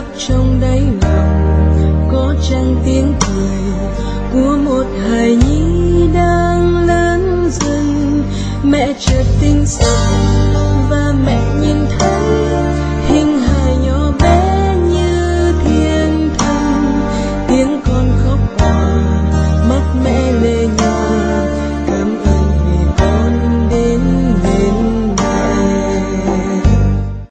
lấp trong đáy lòng, có chăng tiếng cười của một hài nhi đang lớn dần. Mẹ chợt tỉnh giấc